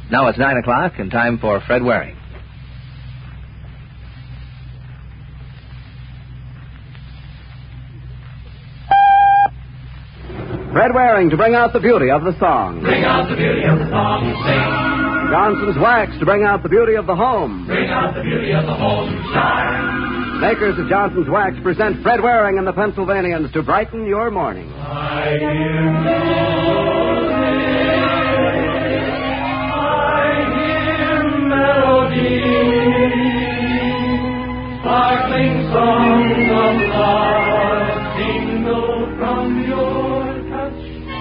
Now it's 9 o'clock and time for Fred Waring. Fred Waring to bring out the beauty of the song. Bring out the beauty of the song, sing. Johnson's Wax to bring out the beauty of the home. Bring out the beauty of the home, shine. Makers of Johnson's Wax present Fred Waring and the Pennsylvanians to brighten your morning. I hear melody, sparkling songs of love, tingle from your touch.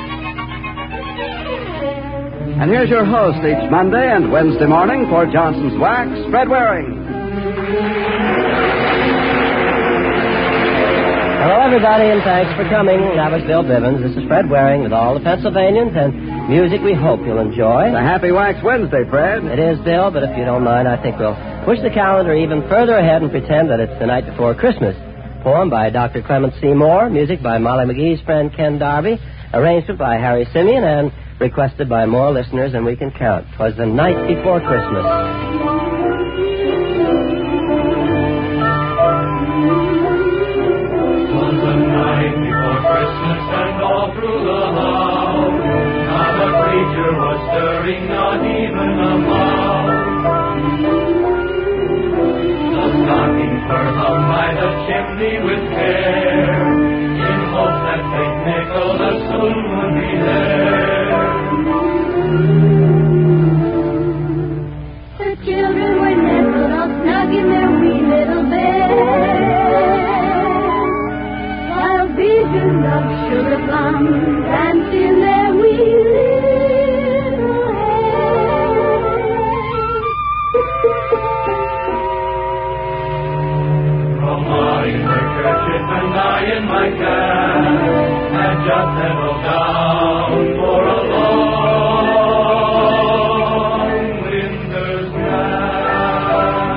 And here's your host each Monday and Wednesday morning for Johnson's Wax, Fred Waring. Hello, everybody, and thanks for coming. That was Bill Bivens. This is Fred Waring with all the Pennsylvanians and music we hope you'll enjoy. It's a happy Wax Wednesday, Fred. It is, Bill, but if you don't mind, I think we'll push the calendar even further ahead and pretend that it's the night before Christmas. Poem by Dr. Clement C. Moore, music by Molly McGee's friend Ken Darby, arrangement by Harry Simeon, and requested by more listeners than we can count. 'Twas the night before Christmas. Not even a mouse. The stockings were hung by the chimney with care, in hopes that St. Nicholas soon would be there. The children were nestled all snug in their wee little beds, while visions of sugar plums danced in their wee little and I in my cab had just settled down for a long winter's nap.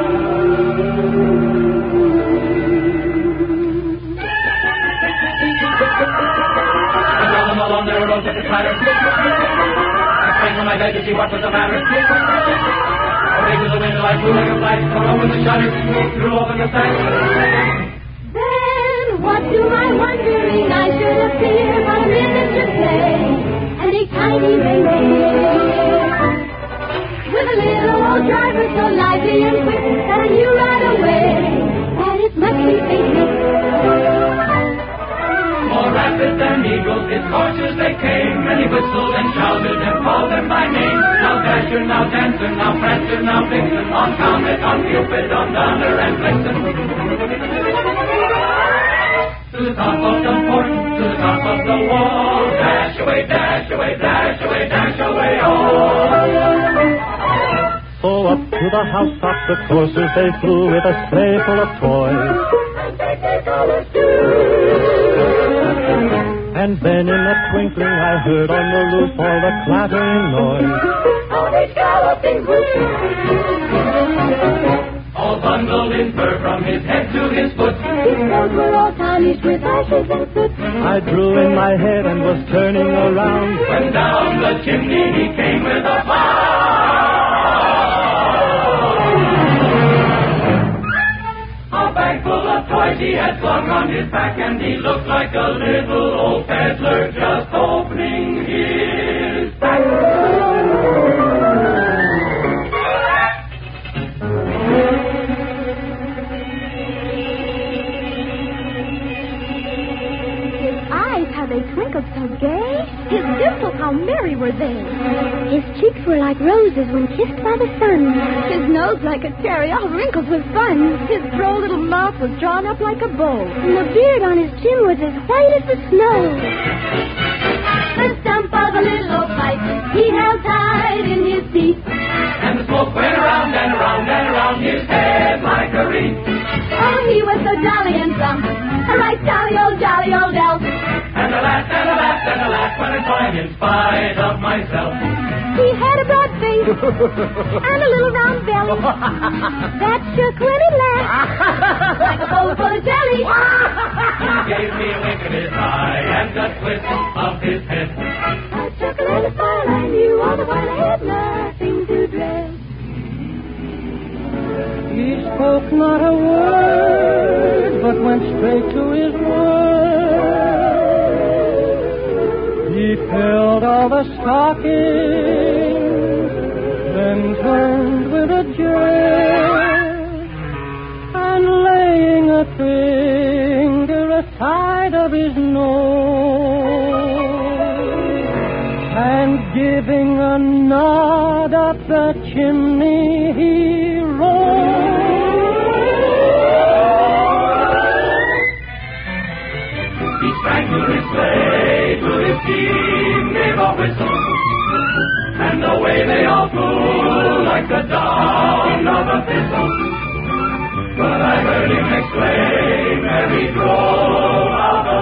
I saw them all on their road with the clatter. I sprang from my bed to see what was the matter. Away to the window I flew like a flash, tore open the shutters, threw open the sash. What to my wondering I should appear but a miniature sleigh and a tiny reindeer with a little old driver so lively and quick that I knew right away that it must be St. Nick. More rapid than eagles, his courses they came, and he whistled and shouted and called them by name. Now Dasher, now Dancer, now Prancer, now Vixen, on Comet, on Cupid, on Donner and Blitzen. To the top of the fort, to the top of the wall, dash away, dash away, dash away, dash away, all. So up to the house top the coursers they flew with a sleigh full of toys. And then in a twinkling I heard on the roof all the clattering noise. How they galloping all bundled in fur from his head to his foot. His clothes were all tarnished with ashes and soot. I drew in my head and was turning around when down the chimney he came with a bow. A bag full of toys he had slung on his back, and he looked like a little old peddler just opening his sack. They twinkled so gay, his dimples how merry were they. His cheeks were like roses when kissed by the sun. His nose like a cherry, all wrinkled with fun. His droll little mouth was drawn up like a bow, and the beard on his chin was as white as the snow. The stump of a little old pipe he held tight in his teeth, and the smoke went around and around and around his head like a wreath. Oh, he was so jolly and plump, a right jolly old elf. And I laughed and I laughed and I laughed when I saw him in spite of myself. He had a broad face and a little round belly that shook when he laughed like a bowl full of jelly. He gave me a wink of his eye and a twist of his head. A chuckle and a smile, I knew all the while I had learned spoke not a word, but went straight to his work. He filled all the stockings, then turned with a jerk, and laying a finger aside of his nose, and giving a nod up the chimney, he rolled. He sprang to his sleigh, to his team, gave a whistle, and away they all flew like the down of a thistle. But I heard him exclaim as he drove out of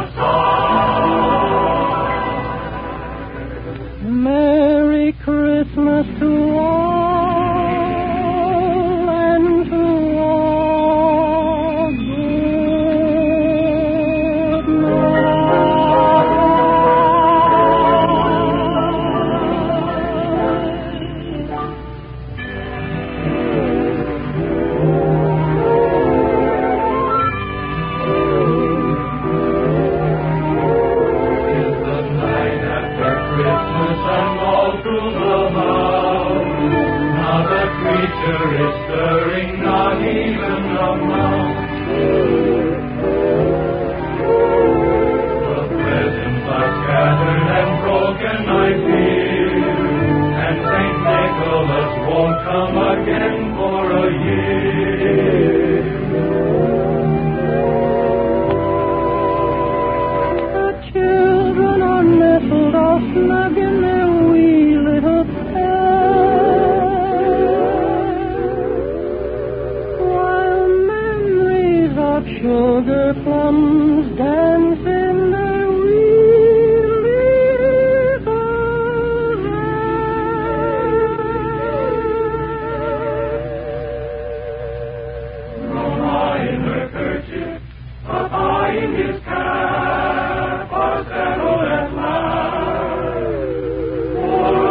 sight. Merry Christmas to all, and to all good Is stirring, not even a mouse. The presents are scattered and broken, I fear, and St. Nicholas won't come again for a year. The children are nestled all snug in their wee little beds, sugar plums dance in their wee little heads. Mama in her kerchief, Papa in his cap, are settled at last for a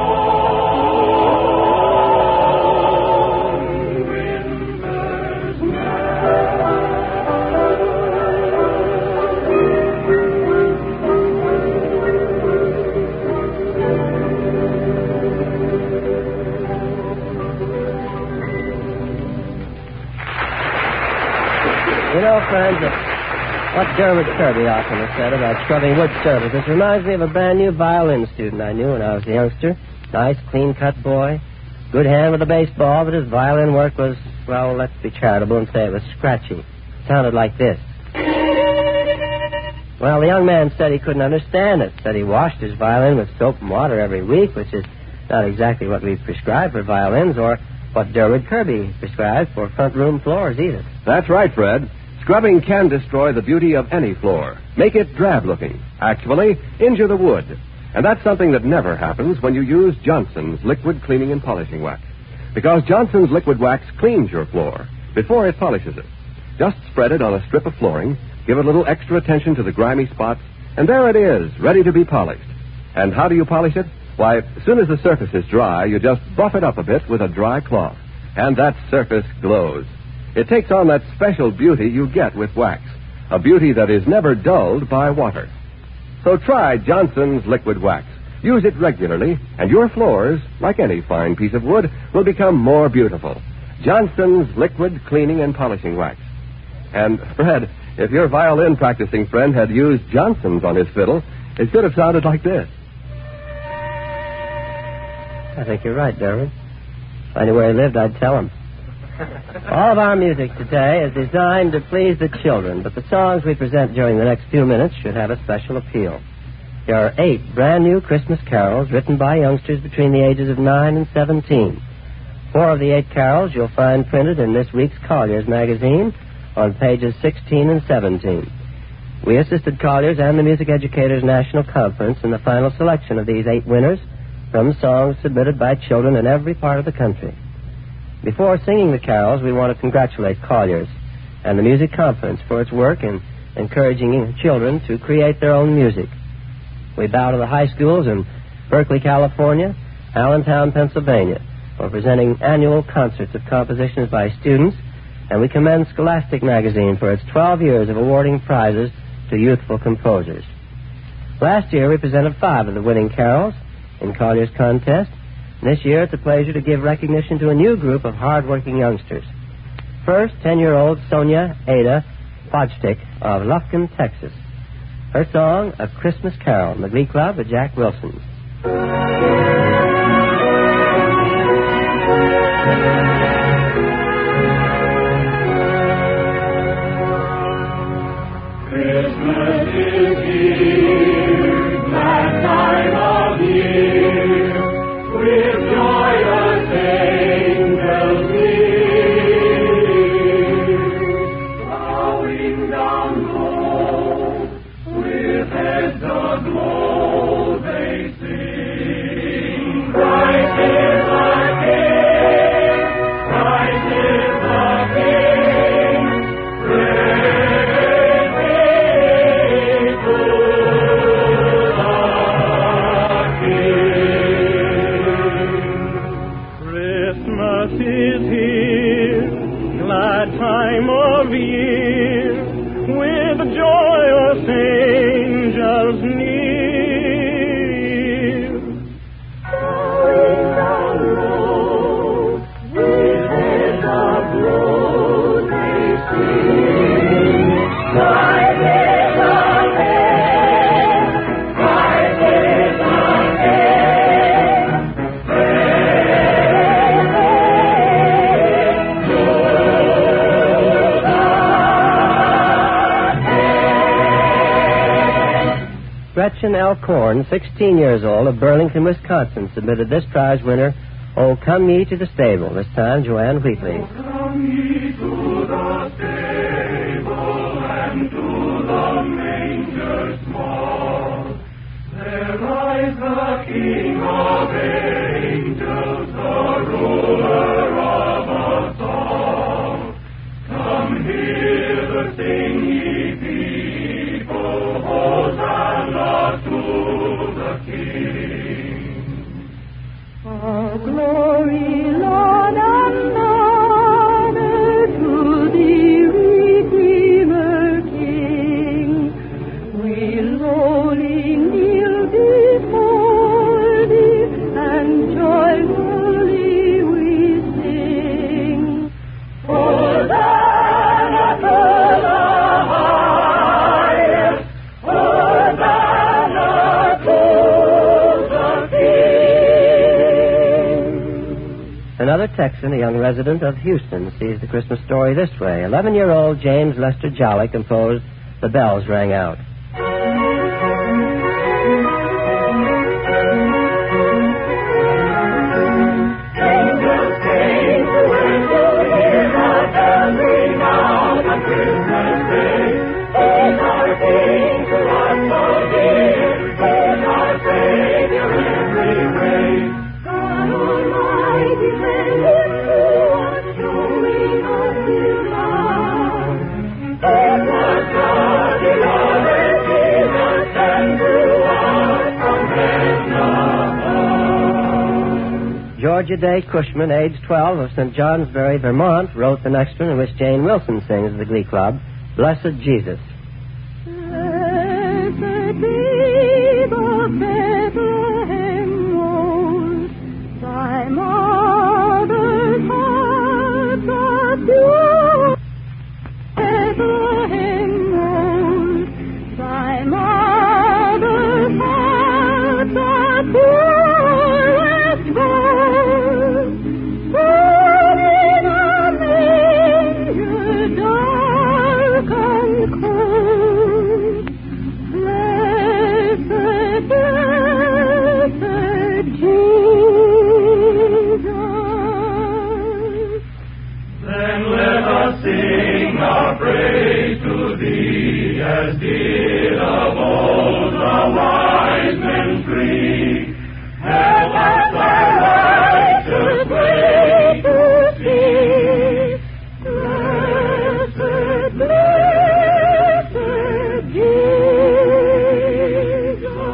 long winter's nap. You know, friends, what Dermot Kirby often has said about scrubbing wood surfaces reminds me of a brand new violin student I knew when I was a youngster. Nice, clean-cut boy. Good hand with a baseball, but his violin work was, well, let's be charitable and say it was scratchy. It sounded like this. Well, the young man said he couldn't understand it. Said he washed his violin with soap and water every week, which is not exactly what we prescribe for violins or what Dermot Kirby prescribed for front room floors either. That's right, Fred. Scrubbing can destroy the beauty of any floor, make it drab-looking, actually injure the wood. And that's something that never happens when you use Johnson's liquid cleaning and polishing wax. Because Johnson's liquid wax cleans your floor before it polishes it. Just spread it on a strip of flooring, give it a little extra attention to the grimy spots, and there it is, ready to be polished. And how do you polish it? Why, as soon as the surface is dry, you just buff it up a bit with a dry cloth. And that surface glows. It takes on that special beauty you get with wax, a beauty that is never dulled by water. So try Johnson's liquid wax. Use it regularly, and your floors, like any fine piece of wood, will become more beautiful. Johnson's liquid cleaning and polishing wax. And, Fred, if your violin practicing friend had used Johnson's on his fiddle, it should have sounded like this. I think you're right, Dermot. If I knew where he lived, I'd tell him. All of our music today is designed to please the children, but the songs we present during the next few minutes should have a special appeal. There are 8 brand new Christmas carols written by youngsters between the ages of 9 and 17. 4 of the 8 carols you'll find printed in this week's Collier's magazine on pages 16 and 17. We assisted Collier's and the Music Educators National Conference in the final selection of these 8 winners from songs submitted by children in every part of the country. Before singing the carols, we want to congratulate Collier's and the Music Conference for its work in encouraging children to create their own music. We bow to the high schools in Berkeley, California, Allentown, Pennsylvania, for presenting annual concerts of compositions by students and we commend Scholastic Magazine for its 12 years of awarding prizes to youthful composers. Last year, we presented 5 of the winning carols in Collier's contest. This year, it's a pleasure to give recognition to a new group of hard-working youngsters. First, 10-year-old Sonia Ada Fodstick of Lufkin, Texas. Her song, A Christmas Carol, in the Glee Club at Jack Wilson's. Christmas is here, that time of year, with joyous angels near, bowing down low, with heads aglow, they sing, Christ is our King, Christ is the King, praise be to Christmas is here, glad time of year, with joyous angels near. Bowing down low, with heads aglow, they sing, Christ is our King, Christ is our King, praise be to Gretchen Alcorn, 16 years old, of Burlington, Wisconsin, submitted this prize winner, Oh, Come Ye to the Stable, this time Joanne Wheatley. Come ye to the stable and to the manger small. There lies the King of angels, the ruler of us all. Come hither, sing ye people, Hosanna to the King. All glory, Lord, and honor to thee, Redeemer King. We lowly kneel before thee, and joyfully we sing. Hosanna to the highest, Hosanna to the King. Another Texan, a young resident of Houston, sees the Christmas story this way. 11-year-old James Lester Jolly composed The Bells Rang Out. Angels came to whistle, hear the bells ring out on Christmas Day. Is our King to us so dear, is our Savior every way. God Almighty sent him to us, showing us his love. It was God, beloved Jesus, sent to us from heaven above. Georgia Day Cushman, age 12, of St. Johnsbury, Vermont, wrote the next one, in which Jane Wilson sings at the Glee Club, Blessed Jesus. Blessed be the Bethlehem rose, thy mother's heart doth pure. Bethlehem rose, thy mother's heart doth purest gold. Born in a manger dark and cold. Blessed, blessed Jesus. Then let us sing our praise to thee, as did of old the wise men three. Help us thy righteous way to see. Blessed, blessed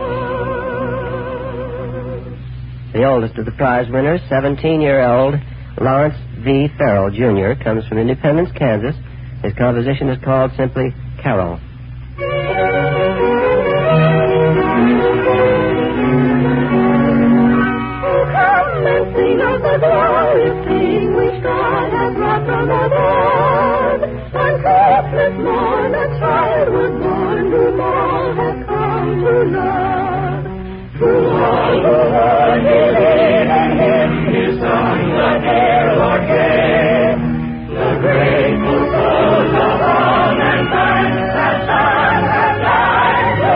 Jesus. The oldest of the prize winners, 17-year-old Lawrence V. Farrell, Jr., comes from Independence, Kansas. His composition is called simply Carol. Come and sing of the glorious thing which God has wrought from above. On Christmas morn a child was born whom all have come to love. Through all the world he laid and him his son, the dear Lord gave. The grateful souls of all mankind that son has died to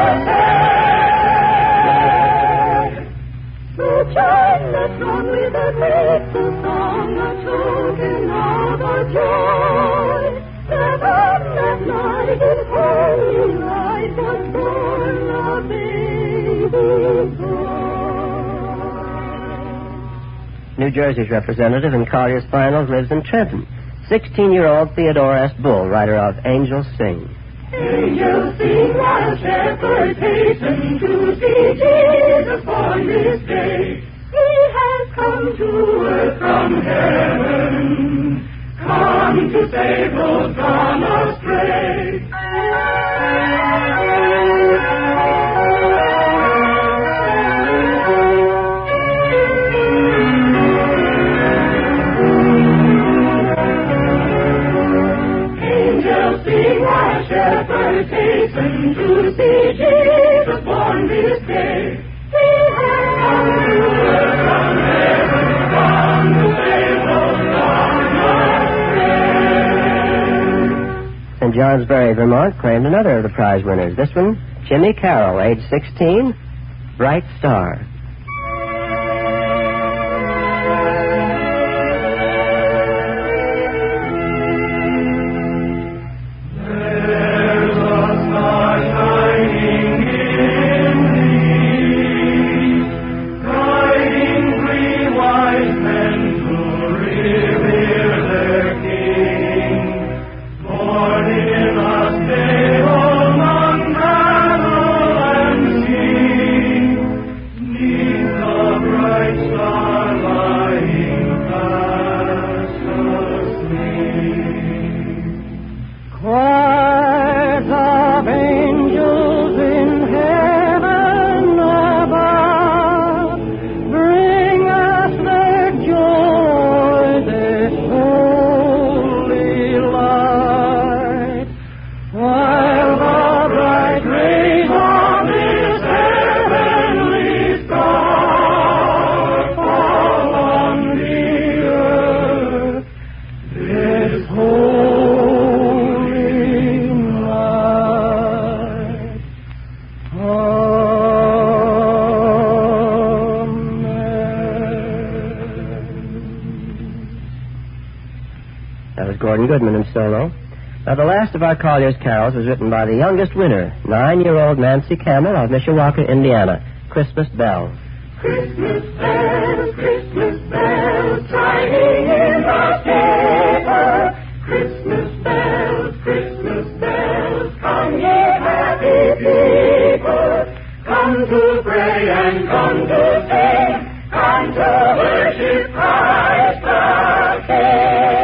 save. The childless run with a grateful song, a token of our joy. That on that night in holy light was born a baby boy. New Jersey's representative in Collier's Finals lives in Trenton. 16-year-old Theodore S. Bull, writer of Angels Sing. Angels sing while shepherds hasten to see Jesus born this day. He has come to earth from heaven, come to save those gone astray. Angels sing while shepherds hasten to see Jesus born this day. He has come to earth from heaven, come to save those gone astray. St. Johnsbury, Vermont, claimed another of the prize winners. This one, Jimmy Carroll, age 16, Bright Star. Goodman in solo. Now, the last of our Collier's carols was written by the youngest winner, 9-year-old Nancy Campbell of Mishawaka, Indiana, Christmas Bells. Christmas bells, chiming in the paper. Christmas bells, come ye happy people. Come to pray and come to sing, come to worship Christ the King.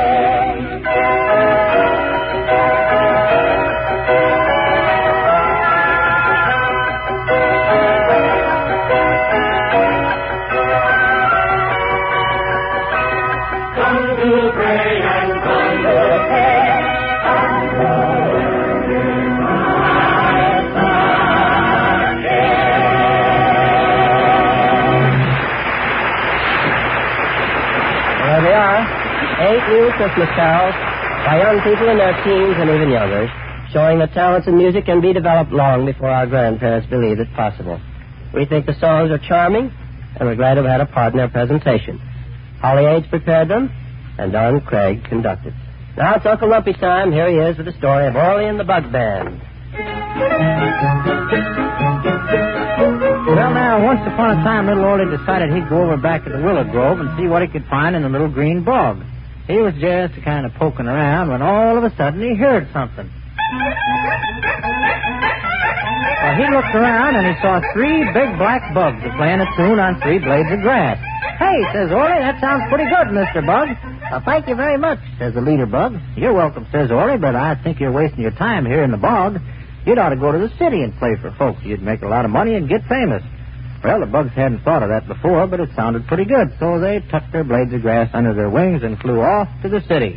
New Christmas carols by young people in their teens and even younger, showing that talents in music can be developed long before our grandparents believed it possible. We think the songs are charming, and we're glad to have had a part in their presentation. Holly Age prepared them, and Don Craig conducted. Now it's Uncle Lumpy time. Here he is with the story of Orly and the Bug Band. Well, now, once upon a time, little Orly decided he'd go over back to the Willow Grove and see what he could find in the little green bog. He was just kind of poking around when all of a sudden he heard something. Well, he looked around and he saw 3 big black bugs playing a tune on 3 blades of grass. Hey, says Orley, that sounds pretty good, Mr. Bug. Thank you very much, says the leader bug. You're welcome, says Orley, but I think you're wasting your time here in the bog. You'd ought to go to the city and play for folks. You'd make a lot of money and get famous. Well, the bugs hadn't thought of that before, but it sounded pretty good, so they tucked their blades of grass under their wings and flew off to the city.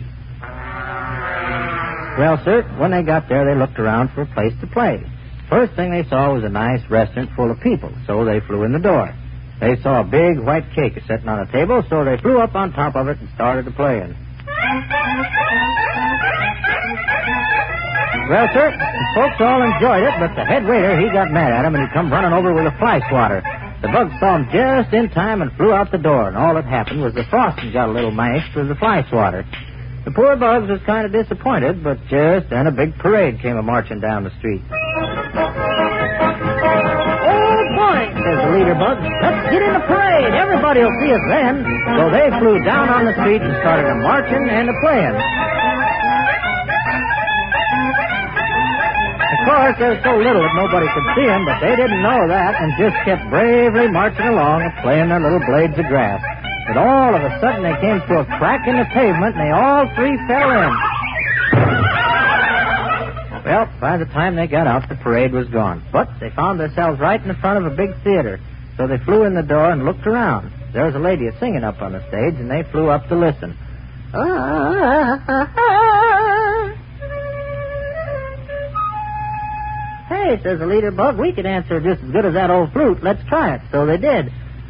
Well, sir, when they got there, they looked around for a place to play. First thing they saw was a nice restaurant full of people, so they flew in the door. They saw a big white cake sitting on a table, so they flew up on top of it and started to playing. Well, sir, the folks all enjoyed it, but the head waiter, he got mad at him, and he come running over with a fly swatter. The bugs saw him just in time and flew out the door, and all that happened was the frosting got a little mashed with the fly swatter. The poor bugs was kind of disappointed, but just then a big parade came a-marching down the street. Oh, boy, says the leader bug, let's get in the parade. Everybody will see us then. So they flew down on the street and started a-marching and a-playing. Of course, there was so little that nobody could see them, but they didn't know that and just kept bravely marching along and playing their little blades of grass. But all of a sudden they came to a crack in the pavement and they all three fell in. Well, by the time they got out, the parade was gone. But they found themselves right in the front of a big theater. So they flew in the door and looked around. There was a lady singing up on the stage, and they flew up to listen. Hey, says the leader bug, we can answer just as good as that old flute. Let's try it. So they did.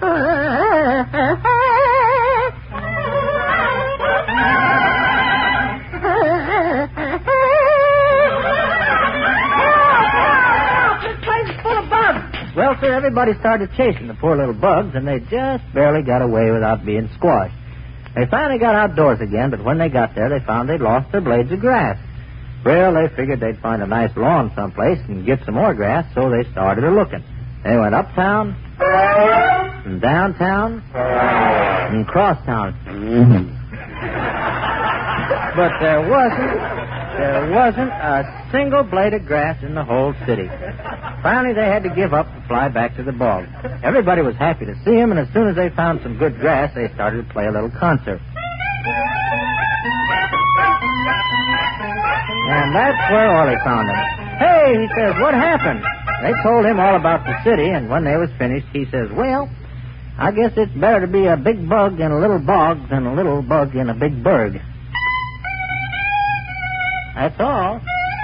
Well, sir, everybody started chasing the poor little bugs, and they just barely got away without being squashed. They finally got outdoors again, but when they got there, they found they'd lost their blades of grass. Well, they figured they'd find a nice lawn someplace and get some more grass, so they started a-looking. They went uptown, and downtown, and crosstown. But there wasn't a single blade of grass in the whole city. Finally, they had to give up and fly back to the bog. Everybody was happy to see him, and as soon as they found some good grass, they started to play a little concert. And that's where Orley found him. Hey, he says, what happened? They told him all about the city, and when they was finished, he says, well, I guess it's better to be a big bug in a little bog than a little bug in a big burg. That's all.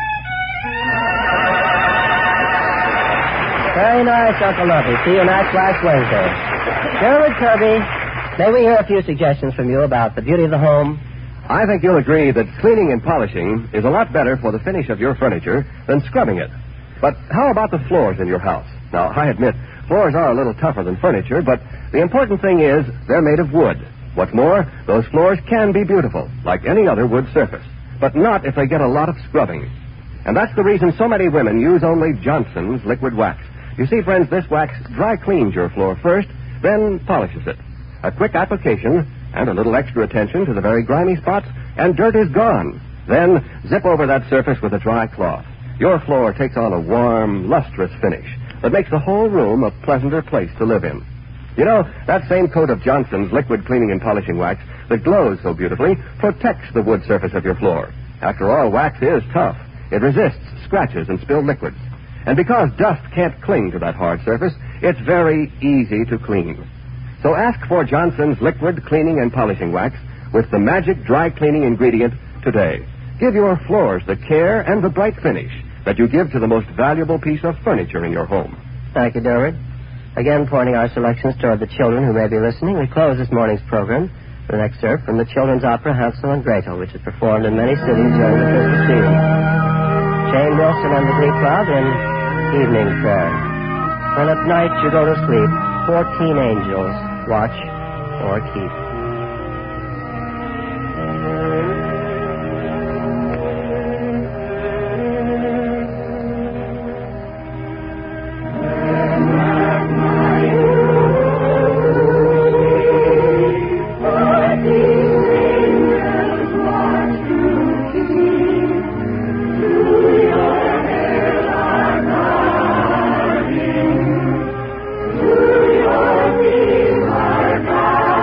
Very nice, Uncle Lumpy. See you next Wednesday. Sherwood Kirby, may we hear a few suggestions from you about the beauty of the home? I think you'll agree that cleaning and polishing is a lot better for the finish of your furniture than scrubbing it. But how about the floors in your house? Now, I admit, floors are a little tougher than furniture, but the important thing is they're made of wood. What's more, those floors can be beautiful, like any other wood surface, but not if they get a lot of scrubbing. And that's the reason so many women use only Johnson's liquid wax. You see, friends, this wax dry cleans your floor first, then polishes it. A quick application and a little extra attention to the very grimy spots, and dirt is gone. Then zip over that surface with a dry cloth. Your floor takes on a warm, lustrous finish that makes the whole room a pleasanter place to live in. You know, that same coat of Johnson's liquid cleaning and polishing wax that glows so beautifully protects the wood surface of your floor. After all, wax is tough. It resists scratches and spilled liquids. And because dust can't cling to that hard surface, it's very easy to clean. So ask for Johnson's liquid cleaning and polishing wax with the magic dry cleaning ingredient today. Give your floors the care and the bright finish that you give to the most valuable piece of furniture in your home. Thank you, Durward. Again, pointing our selections toward the children who may be listening, we close this morning's program with an excerpt from the children's opera Hansel and Gretel, which is performed in many cities during the Christmas season. Jane Wilson and the Glee Club in Evening Prayer. When at night you go to sleep, 14 angels watch or keep. Our God.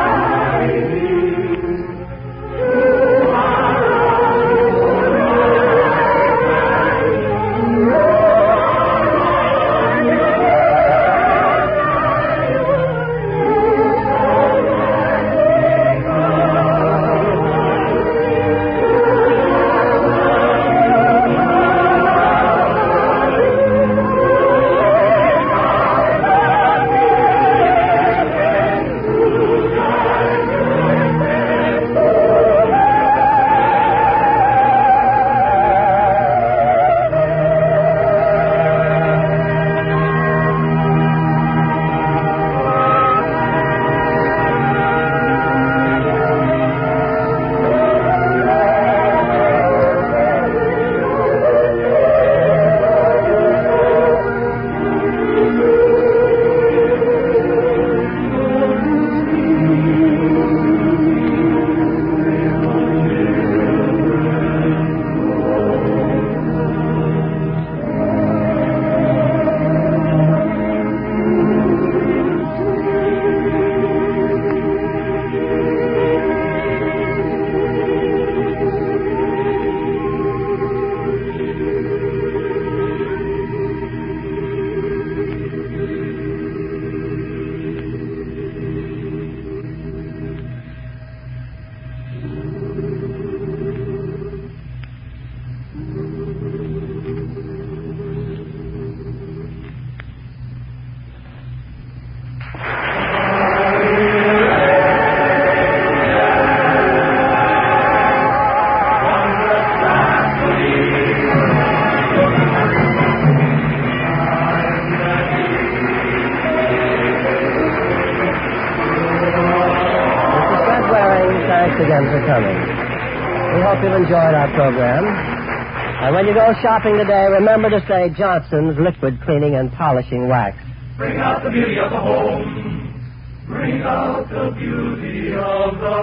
again for coming. We hope you've enjoyed our program. And when you go shopping today, remember to say Johnson's Liquid Cleaning and Polishing Wax. Bring out the beauty of the home. Bring out the beauty of the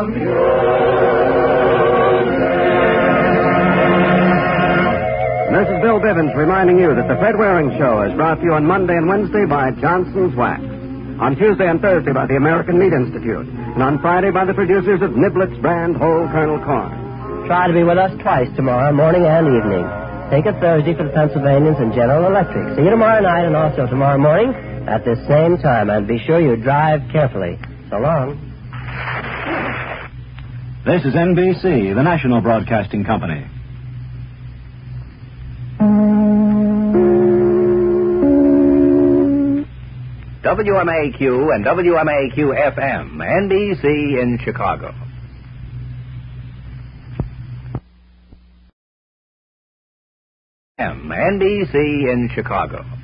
This is Bill Bivens reminding you that the Fred Waring Show is brought to you on Monday and Wednesday by Johnson's Wax, on Tuesday and Thursday by the American Meat Institute, and on Friday by the producers of Niblets brand whole kernel corn. Try to be with us twice tomorrow, morning and evening. Take it Thursday for the Pennsylvanians and General Electric. See you tomorrow night and also tomorrow morning at this same time. And be sure you drive carefully. So long. This is NBC, the national broadcasting company. WMAQ and WMAQ-FM, NBC in Chicago. NBC in Chicago.